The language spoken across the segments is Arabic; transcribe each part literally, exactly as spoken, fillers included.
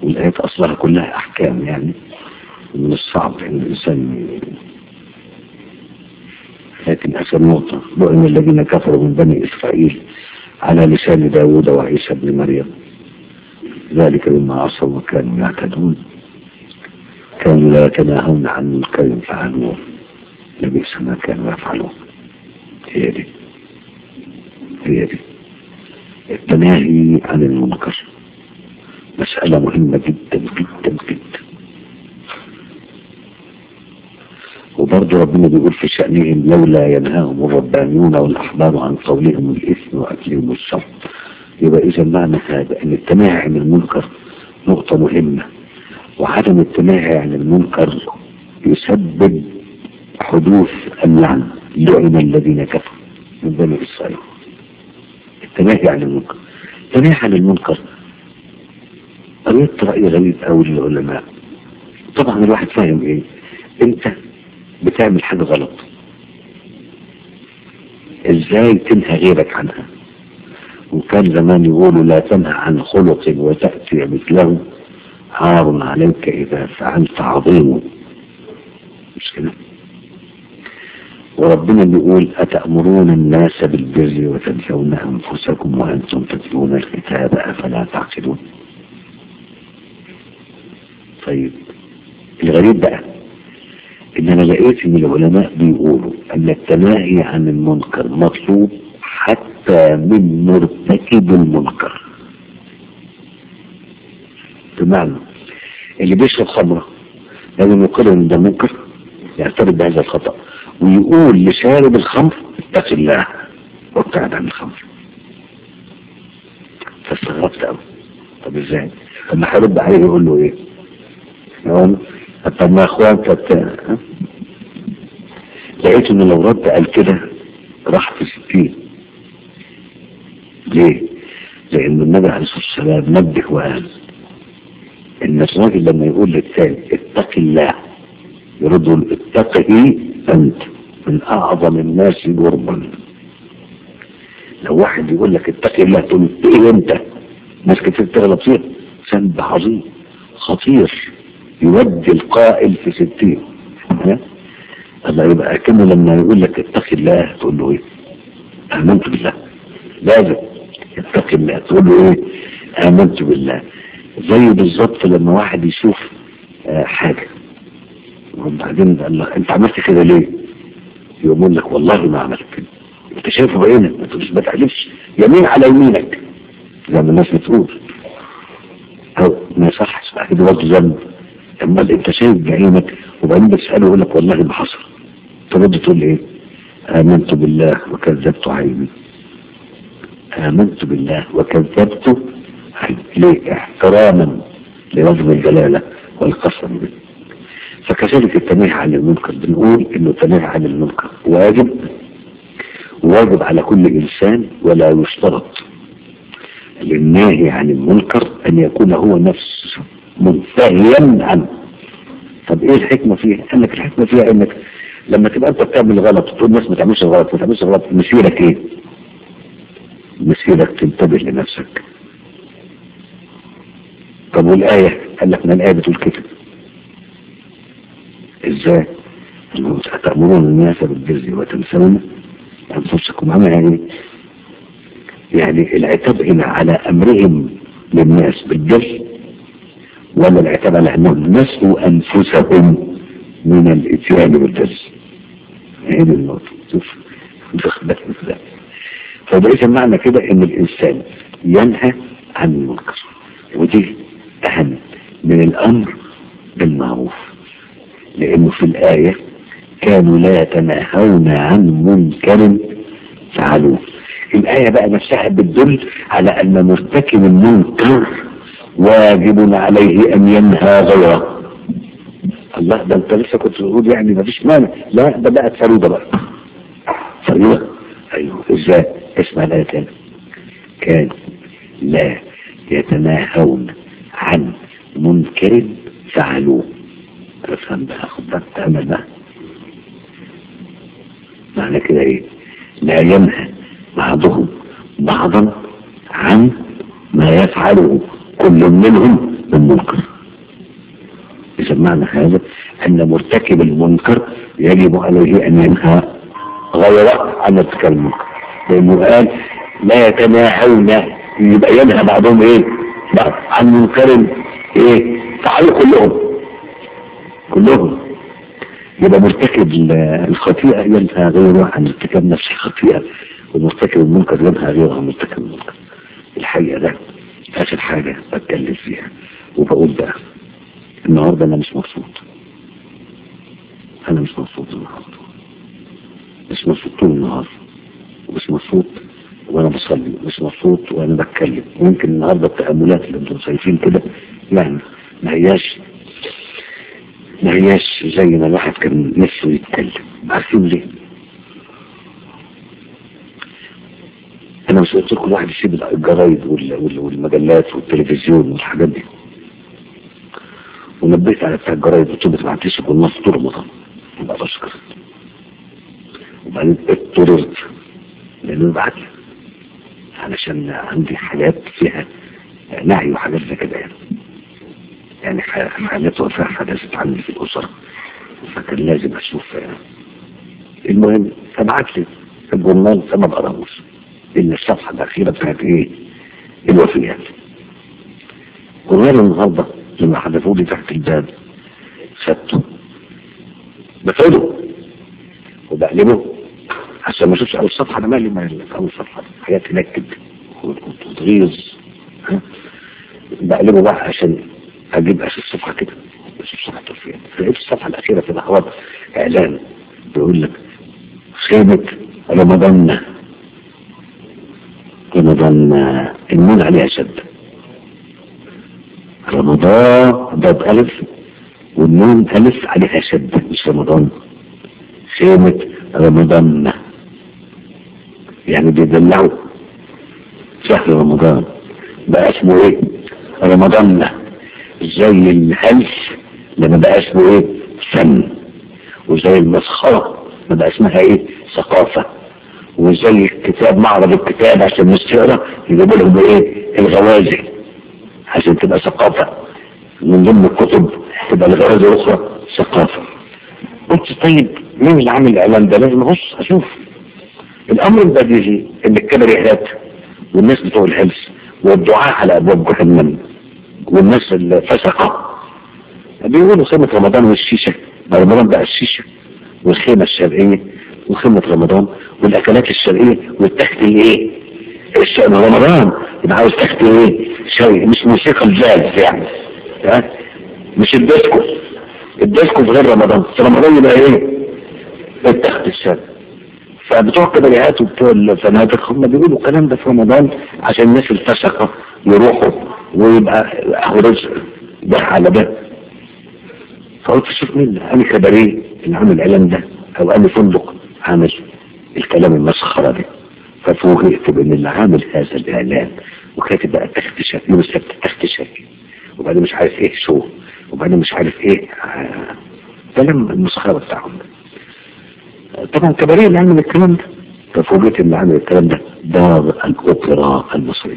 والآيات أصلها كلها أحكام، يعني من الصعب أن الإنسان. لكن آخر نقطة: لعن الذين كفروا من بني إسرائيل على لسان داود وعيسى بن مريم ذلك بما عصوا وكانوا يعتدون كانوا لا يتناهون عن منكر فعلوه لبئس ما كانوا يفعلون. هي دي هي دي التناهي عن المنكر، مسألة مهمة جدا جدا جدا. وبرضه ربنا بيقول في شأنهم: لولا ينهاهم الربانيون والأحبار عن قولهم الإثم وأكلهم الشر. يبقى إذا معنى هذا أن التناهي عن المنكر نقطة مهمة، وعدم التناهي عن المنكر يسبب حدوث اللعن. لعن الذين كفروا من بني إسرائيل. التناهي عن المنكر، التناهي عن المنكر قريت رأي غريب أوي للعلماء. طبعا الواحد فاهم إيه؟ أنت بتعمل حاجة غلط، إزاي تنهى غيرك عنها؟ وكان زمان يقولوا: لا تنهى عن خلق وتأتي مثله، عار عليك إذا فعلت عظيم. مش كده؟ وربنا بيقول: أتأمرون الناس بالبر وتنسون أنفسكم وأنتم تتلون الكتاب أفلا تعقلون. طيب الغريب بقى إن أنا لقيت إن العلماء بيقولوا أن التناهي عن المنكر مطلوب حتى من مرتكب المنكر. بمعنى اللي بيشرب خمرة لازم يقرر ان ده منكر، يعترف بهذا الخطأ ويقول لشارب الخمر: اتق الله وابتعد عن الخمر. فاستغربت قوي. طب ازاي؟ لما هيرد عليه يقول له ايه؟ يقول: طب ما اخوانك بتاع. لقيت انه لو رد قال كده راح في ستين. ليه؟ لان النبي عليه الصلاه والسلام نبه وقال ان الراجل لما يقول للثاني: اتق الله، يرد له: اتقه انت، من اعظم الناس جرما. لو واحد يقول لك اتق الله تقول ايه انت؟ ناس كتير تغلط فيه. ذنب عظيم خطير يودي القائل في ستين. الله. يبقى كأنه لما يقول لك اتق الله تقول له ايه؟ امنت بالله. لازم اتق الله تقول له ايه؟ امنت بالله. زي بالظبط لما واحد يشوف آه حاجة وبعدين قال له: انت عملت كده ليه؟ يقول لك: والله ما عملت كده. انت شايفه بعينك، انت مش بتعلمش يمين على يمينك زي ما الناس بتقول. او ما يصحش بقى كده برضه ذنب. اما انت شايف بعينك وبعدين بتساله يقول لك: والله ما حصل. ترد تقول ايه؟ امنت بالله وكذبت عيني. امنت بالله وكذبت عيني. ليه؟ احتراما للفظ الجلاله والقسم به. فكذلك التناهي عن المنكر بنقول انه التناهي عن المنكر واجب، واجب على كل انسان، ولا يشترط للناهي عن المنكر ان يكون هو نفسه منتهيا عنه. طب ايه الحكمه فيها؟ قال لك الحكمه فيها انك لما تبقى انت بتعمل غلط وتقول الناس ما تعملش غلط ما تعملش غلط، مسيرك ايه؟ مسيرك تنتبه لنفسك. طب والايه؟ قال لك ما الايه بتقول كده. ازاي؟ أتأمرون الناس بالبر وتنسون أنفسكم. معناها ايه؟ يعني العتاب هنا على أمرهم للناس بالبر، ولا العتاب على أنهم نسوا أنفسهم من الإتيان بالبر؟ هذه النقطة. شوف دخلت مثلا. فبقيت معنى كده إن الإنسان ينهى عن المنكر، ودي أهم من الأمر بالمعروف، لأنه في الآية كانوا لا يتناهون عن منكر فعلوه. الآية بقى نفسها بتدل على أن مرتكب المنكر واجب عليه أن ينهى غيره. الله، ده أنت لسه كنت تقول يعني ما فيش مانع. لا، ده بقت فريضة بقى. فريضة؟ أيوه. إزاي؟ اسمع الآية تاني. كان لا يتناهون عن منكر فعلوه. افهم بقى، خد بالك، تعمل بقى. معنى كده ايه؟ لا ينهى بعضهم بعضا عن ما يفعله كل منهم المنكر. إذا معنى هذا أن مرتكب المنكر يجب عليه أن ينهى غيره عن ارتكاب المنكر، لأنه قال لا يتناهون، يبقى ينهى بعضهم إيه؟ بعض عن منكر إيه؟ فعلوا كلهم كلهم. يبقى مرتكب الخطيئة ينهى غيره عن ارتكاب نفس الخطيئة، ومرتكب المنكر ينهى غيره عن ارتكاب المنكر. الحقيقة ده آخر حاجة بتكلم فيها، وبقول بقى النهاردة أنا مش مبسوط، أنا مش مبسوط النهاردة، مش مبسوط طول النهار، ومش مبسوط وأنا بصلي، مش مبسوط وأنا بتكلم. ويمكن النهاردة التأملات اللي أنتم شايفين كده يعني ما هياش ما هياش زي ما الواحد كان نفسه يتكلم. عارفين ليه؟ أنا مش قلت لكم الواحد يسيب الجرايد والمجلات والتلفزيون والحاجات دي، ونبهت على بتاع الجرايد قلت له ما تبعتليش بالنص طول رمضان، يبقى بشكر. وبعدين اضطررت لأنه يبعت لي علشان عندي حاجات فيها نهي وحاجات زي كده يعني يعني حاجات وفاة حدثت عندي في الأسرة، فكان لازم أشوف يعني. المهم فبعت لي الجرنال فما بقراهوش إلا الصفحة الأخيرة بتاعت إيه؟ الوفيات. جرنال النهارده لما حدثوا لي تحت الباب خدته بفعله وبقلبه عشان ما اشوفش اول صفحه. انا مالي مالي في اول صفحه حاجات تنكد وتغيظ، بقلبه بقى عشان اجيب اشوف صفحه كده، اشوف صفحه الفيات. فلقيت الصفحه الاخيره في لحظات اعلان بيقول لك خيمه رمضان، رمضان النون عليها شد، رمضان ضاد ألف والنون ألف عليها شد، مش رمضان، خيمة رمضان. يعني بيدلعوا شهر رمضان بقى اسمه ايه؟ رمضان. زي الهلس لما بقى اسمه ايه؟ فن. وزي المسخرة ما بقى اسمها ايه؟ ثقافة. وزي الكتاب معرض الكتاب عشان الناس تقرا يجيبوا لهم ايه؟ الغوازي عشان تبقى ثقافة. من ضمن الكتب تبقى الغوازي الاخرى ثقافة. قلت طيب مين اللي عامل الاعلان ده؟ لازم ابص اشوف. الامر البديهي ان الكبريات والناس بتوع الهلس والدعاء على ابواب جهنم والناس الفسقة بيقولوا خيمة رمضان والشيشة. رمضان بقى الشيشة والخيمة الشرقية وخيمة رمضان والاكلات الشرقية والتخت الايه؟ رمضان يبقى عاوز تخت ايه؟ شيء مش موسيقى الجاز يعني، ها؟ مش الديسكو. الديسكو في غير رمضان، في رمضان يبقى ايه؟ التخت الشرقي. فبتوع الكبريات وبتوع الفنادق هم بيقولوا الكلام ده في رمضان عشان الناس الفسقة يروحوا ويبقى اخو رزق ده على ده. فقلت شوف مين اني كباريه اللي عامل الاعلان ده او اني فندق عامل الكلام المسخره ده. ففوجئت بان اللي عامل هذا الاعلان وكاتب بقى تخت شرقي يوم السبت تخت شرقي وبعدين مش عارف ايه شو وبعدين مش عارف ايه آه. كلام المسخره بتاعهم. طبعا كباريه اللي عامل الكلام ده. ففوجئت اللي عامل الكلام ده دار الاوبرا المصريه.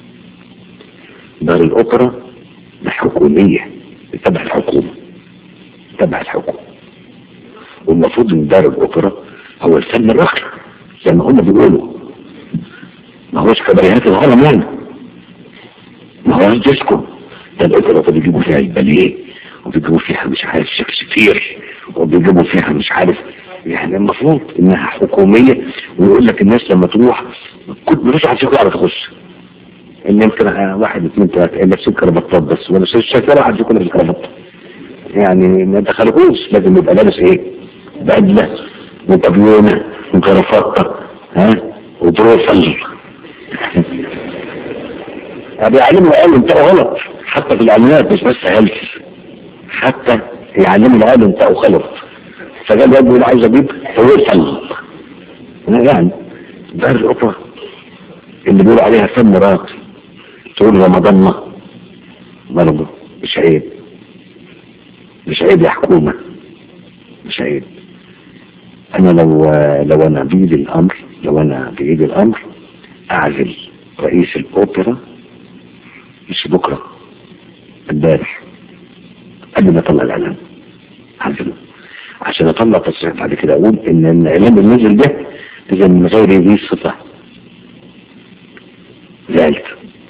دار الاوبرا ده حكوميه تبع الحكومه تبع الحكومه والمفروض ان دار الاوبرا هو الفن الراقي زي ما هم بيقولوا. ما هوش كباريهات الهرم يعني، ما هوش ديسكو. ده الاوبرا فبيجيبوا فيها الباليه وبيجيبوا فيها مش عارف شكسبير وبيجيبوا فيها مش عارف يعني. المفروض انها حكوميه ويقول لك الناس لما تروح كنت مفيش واحد فيكم يعرف يخش. ان يمكن واحد اثنين ثلاثه اللي لابسين كرافطات بس وانا شايف واحد فيكم لابس كرافطه يعني ما دخلوش. لازم يبقى لابس ايه؟ بدله وبابيونه وكرافطه ها وبروفل. بيعلموا العيال انتوا غلط حتى في الاعلانات مش بس هلس، حتى يعلموا العيال انتوا غلط. فقال الواد بيقول عايز اجيب بروفل يعني. دار الاوبرا اللي بيقولوا عليها فن راقي تقول رمضان ما برضه مش عيب، مش عيب يا حكومة، مش عيب. انا لو لو انا بايدي الامر لو انا بايدي الامر اعزل رئيس الاوبرا مش بكرة امبارح قبل ما اطلع الاعلان عزله عشان اطلع تصريح بعد كده اقول ان الاعلان اللي نزل ده اذا من غير ذي صفه. زعلت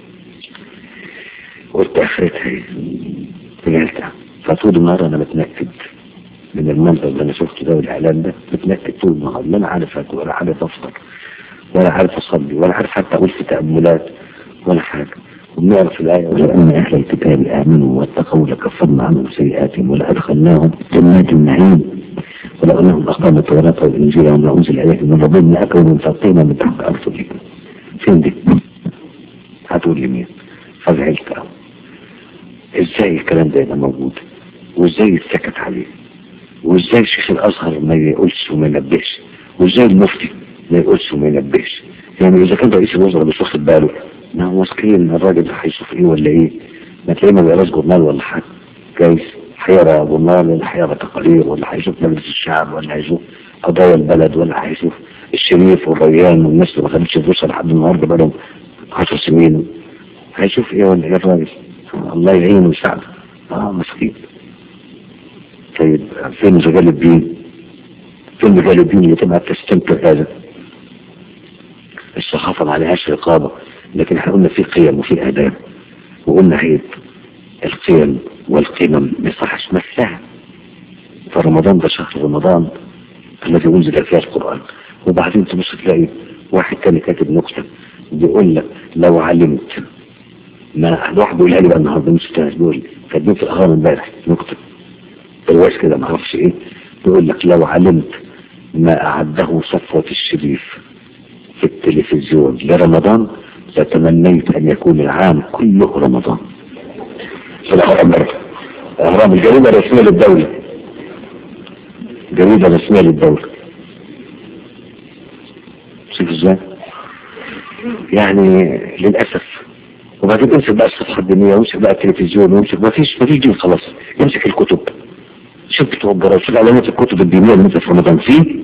قلت اخرتها ايه؟ زعلت. فطول النهار انا بتنكد من المنظر اللي انا شفته ده والاعلان ده، بتنكد طول النهار. لا انا عارف اكل ولا عارف افطر ولا عارف اصلي ولا عارف حتى اقول في تاملات ولا حاجه. وبنعرف الآية ولو أن أهل الكتاب آمنوا واتقوا لكفرنا عنهم سيئاتهم ولأدخلناهم جنات النعيم ولو أنهم أقاموا التوراة والإنجيل وما أنزل إليهم من ربهم لأكلوا من فوقهم من تحت أرجلهم. فين دي؟ هتقول لي مين؟ فزعلت أوي. إزاي الكلام ده يبقى موجود؟ وإزاي يتسكت عليه؟ وإزاي شيخ الأزهر ما يقولش وما ينبهش؟ وإزاي المفتي ما يقولش وما ينبهش؟ يعني إذا كان رئيس الوزراء مش واخد باله، ما هو مسكين الراجل ده هيشوف ايه ولا ايه؟ ما تلاقيه ما بيقراش جورنال ولا حاجه. جايز هيقرا جورنال ولا هيقرا تقارير ولا هيشوف مجلس الشعب ولا هيشوف قضايا البلد ولا هيشوف الشريف والريان والناس اللي ما خدتش فلوسها لحد النهارده بقالهم عشر سنين. هيشوف ايه ولا ايه الراجل؟ الله يعينه ويساعده. اه مسكين. طيب فين رجال الدين؟ فين رجال الدين اللي تبقى تستنكر هذا؟ الصحافه ما عليهاش رقابه، لكن احنا قلنا في قيم وفي آداب، وقلنا عيب القيم والقيم ما يصحش مثلها. فرمضان ده شهر رمضان الذي أنزل فيه القرآن. وبعدين تبص تلاقي واحد تاني كاتب نكتة بيقول لك لو علمت ما الواحد بيقولها لي بقى النهارده مش تاني، بيقول كاتبين في الأهرام امبارح نكتة برواز كده ما اعرفش ايه، بيقول لك لو علمت ما أعده صفوة الشريف في التلفزيون لرمضان فتمنيت أن يكون العام كله رمضان. في الأهرام الأهرام الجريدة الرسمية للدولة، جريدة رسمية للدولة. شوف ازاي؟ يعني للأسف. وبعدين امسك بقى الصفحة الدينية وامسك بقى التلفزيون وامسك ما فيش ما فيش دين خلاص. امسك الكتب، شوف بتوع الجرايد، شوف اعلانات الكتب الدينية اللي في رمضان فيه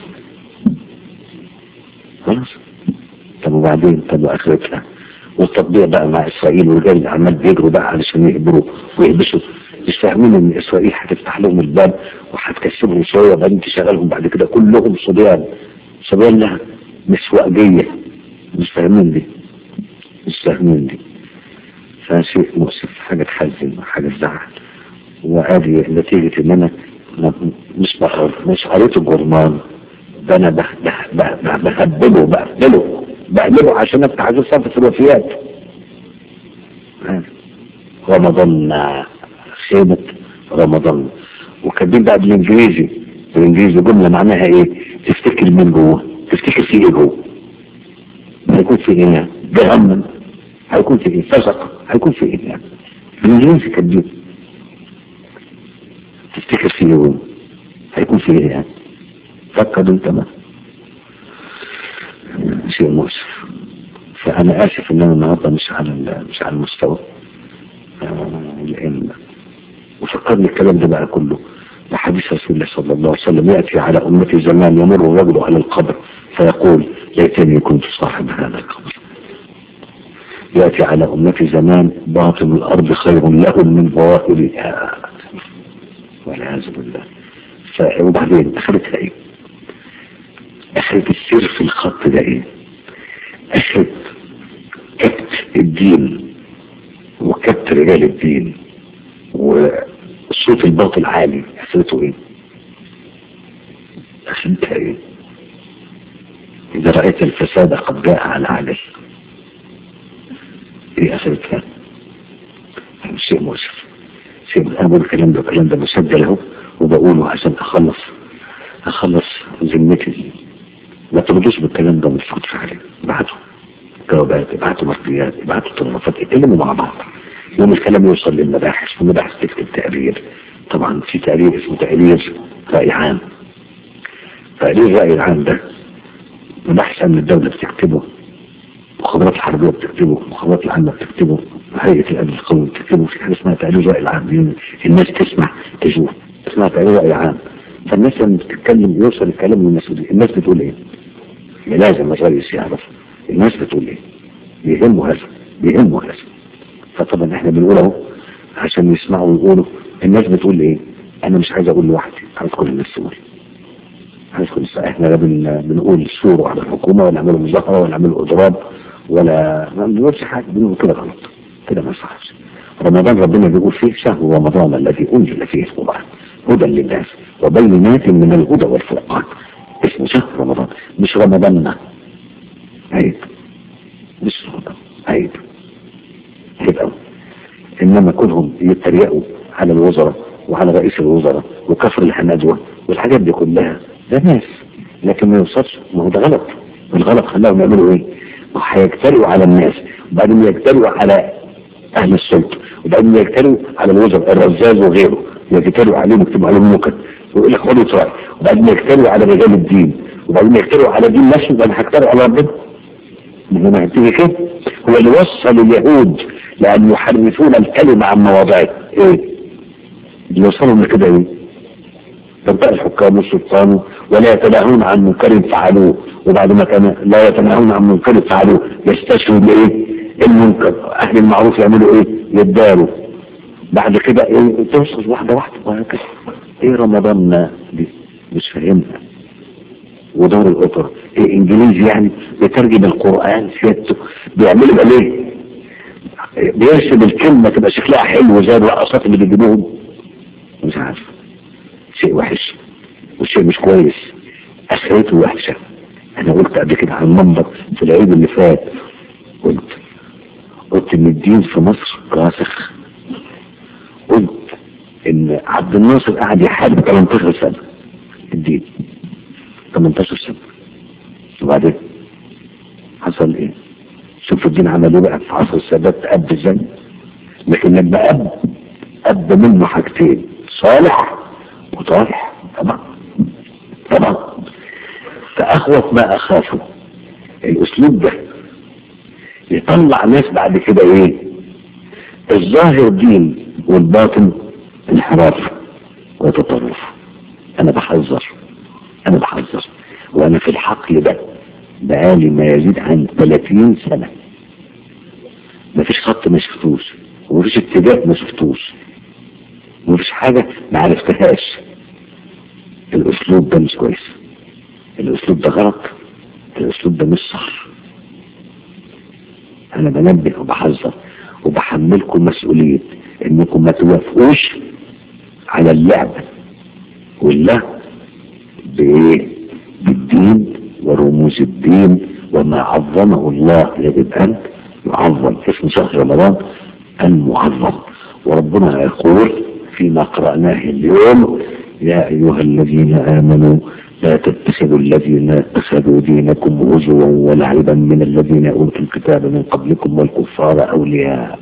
خلاص. طب وبعدين طب واخرتها؟ والتطبيع بقى مع اسرائيل ورجال الاعمال بيجروا بقى علشان يقبروا ويهبشوا، مش فاهمين ان اسرائيل هتفتح لهم الباب وهتكسبهم شويه وبعدين تشغلهم بعد كده كلهم صبيان صبيان لها مسواقيه. مش فاهمين دي مش فاهمين دي فشيء مؤسف، حاجه تحزن وحاجه تزعل. وادي نتيجه ان انا مش بقرا مش قريت الجورنال ده، انا بهبله بقبله بقلبه عشان افتح عايز صفحة الوفيات. رمضان خيمة رمضان. وكاتبين بقى بالانجليزي بالانجليزي جملة معناها ايه؟ تفتكر مين جوه؟ تفتكر في ايه جوه؟ هيكون في ايه؟ جهنم. هيكون في ايه؟ فسق. هيكون في ايه يعني؟ بالانجليزي كاتبين تفتكر في ايه جوه؟ هيكون في ايه يعني؟ فكر انت ما شيء مؤسف. فأنا آسف إن أنا النهارده مش على مش على المستوى لأن وفكرني الكلام ده بقى كله بحديث رسول الله صلى الله عليه وسلم: يأتي على أمتي زمان يمر الرجل على القبر فيقول ليتني كنت صاحب هذا القبر. يأتي على أمتي زمان باطن الأرض خير لهم من ظواهرها والعياذ بالله. وبعدين أخرتها إيه؟ أخرت السر في الخط ده إيه؟ أخرت كبت الدين وكبت رجال الدين والصوت الباطل عالي. أخرته إيه؟ أخرتها إيه؟ إذا رأيت الفساد قد جاء على عجل. إيه أخرتها؟ شيء مؤسف. شيء أنا بقول الكلام ده الكلام ده مسجل أهو وبقوله عشان أخلص أخلص ذمتي. ما تردوش بالكلام ده وما تفوتش عليه. ابعتوا جوابات، ابعتوا مرضيات، ابعتوا طلبات، اتكلموا مع بعض. يوم الكلام يوصل للمباحث والمباحث تكتب تقرير. طبعا في تقرير اسمه تقرير رأي عام. تقرير الرأي العام ده مباحث أمن الدولة بتكتبه، مخابرات الحربية بتكتبه، مخابرات العامة بتكتبه، هيئة الأمن القومي بتكتبه. في حاجة اسمها تقرير الرأي العام، الناس تسمع تشوف، اسمها تقرير رأي عام. فالناس لما بتتكلم يوصل الكلام للمسؤولين. الناس بتقول ايه؟ لازم الرئيس يعرف الناس بتقول ايه. بيهمه هذا بيهمه هذا. فطبعا احنا بنقول اهو عشان يسمعوا ويقولوا. الناس بتقول ايه؟ انا مش عايز اقول لوحدي، عايز كل الناس تقول، عايز كل الناس. احنا لا بن... بنقول شوروا على الحكومه ولا نعملوا مظاهره ولا نعملوا اضراب ولا ما بنقولش حاجه، بنقول كده غلط، كده ما يصحش. رمضان ربنا بيقول فيه شهر رمضان الذي انزل فيه القران هدى للناس وبينات من الهدى والفرقان. اسمه شهر رمضان، مش رمضان. عيب، مش رمضان، عيب، عيب قوي. انما كلهم يتريقوا على الوزراء وعلى رئيس الوزراء وكفر الحنادوه والحاجات دي كلها، ده ناس، لكن ما يوصلش. ما هو ده غلط، الغلط خلاهم يعملوا ايه؟ هيجترئوا على الناس وبعدين يجترئوا على اهل السلطه وبعدين يجترئوا على الوزراء الرزاز وغيره، يجترئوا عليهم يكتبوا عليهم نكت ويقول لك خدوا تراي، وبعدين يجترئوا على رجال الدين وبعدين يجترئوا على دين نفسه، وبعدين هيجترئوا على ربنا. ما هتيجي كده. هو اللي وصل اليهود لان يحرفون الكلمه عن مواضعه ايه؟ اللي وصلهم لكده ايه؟ تنطق الحكام والسلطان ولا يتناهون عن منكر فعلوه، وبعد ما كان لا يتناهون عن منكر فعلوه يستشهدوا بايه؟ المنكر. اهل المعروف يعملوا ايه؟ يداروا. بعد كده ايه؟ توصل واحده واحده وهكذا. ايه رمضان دي؟ مش فاهمها. ودور الاوبرا ايه؟ انجليزي يعني بيترجم القران سيادته، بيعملوا بقى ليه؟ بيرسم الكلمه تبقى شكلها حلو زي الرقصات اللي بيجيبوهم. مش عارف، شيء وحش وشيء مش كويس، اخرته وحشه. انا قلت قبل كده على المنبر في العيد اللي فات، قلت قلت ان الدين في مصر راسخ. قلت ان عبد الناصر قاعد يحارب تمنتاشر سنه الدين، تمنتاشر سنه، وبعدين حصل ايه؟ شوف الدين عمل ايه بقى في عصر السادات، اب ازاي. لكن لما اب اب منه حاجتين، صالح وطالح. طبعا طبعا. فاخوف ما اخافه الاسلوب ده يطلع ناس بعد كده ايه؟ الظاهر دين والباطن انحراف وتطرف. انا بحذر، انا بحذر وانا في الحقل ده بقالي ما يزيد عن ثلاثين سنة. مفيش خط ما شفتوش ومفيش اتجاه ما شفتوش ومفيش حاجة ما عرفتهاش. الاسلوب ده مش كويس، الاسلوب ده غلط، الاسلوب ده مش صح. انا بنبه وبحذر وبحملكم مسؤولية انكم ما توافقوش على اللعب واللهو بايه؟ بالدين ورموز الدين وما عظمه الله. يجب ان يعظم. اسم شهر رمضان المعظم. وربنا يقول فيما قرأناه اليوم: يا ايها الذين امنوا لا تتخذوا الذين اتخذوا دينكم هزوا ولعبا من الذين اوتوا الكتاب من قبلكم والكفار اولياء.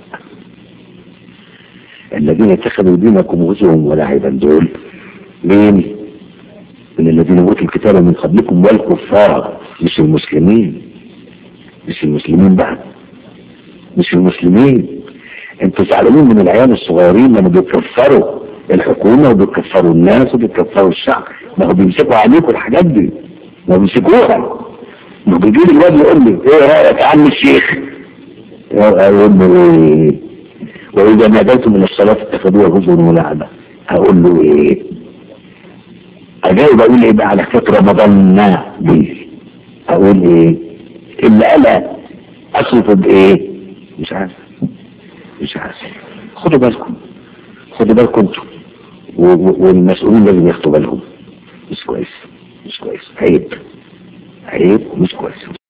الذين اتخذوا دينكم هزوا ولعبا دول مين؟ من الذين اوتوا الكتاب من قبلكم والكفار، مش المسلمين، مش المسلمين بقى، مش المسلمين. انتوا زعلانين من العيال الصغيرين لما بيكفروا الحكومه وبيكفروا الناس وبيكفروا الشعب. ما هو بيمسكوا عليكم الحاجات دي، ما بيمسكوها. ما بيجي لي الواد يقول لي ايه رايك يا عم الشيخ؟ يقول له ايه؟ واذا ناديتم من الصلاه اتخذوها هزوا ولعبا. هقول له ايه؟ اجاوب اقول ايه بقى على حكايه رمضان دي؟ اقول ايه؟ اللي قالها اصرف بايه؟ مش عارف، مش عارف. خدوا بالكم، خدوا بالكم انتوا والمسؤولين لازم ياخدوا بالهم. مش كويس، مش كويس، عيب، عيب، مش كويس.